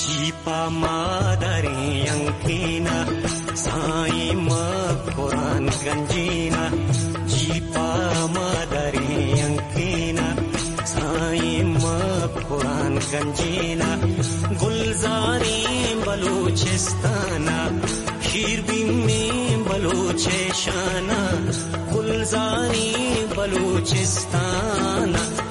जीपा मादरे अंकीना साई मा कुरान गंजीना जीपा मादरे अंकीना साई मा कुरान गंजीना गुलजारी बलूचिस्ताना शीरबिन में बलूचे शाना गुलजारी बलूचिस्ताना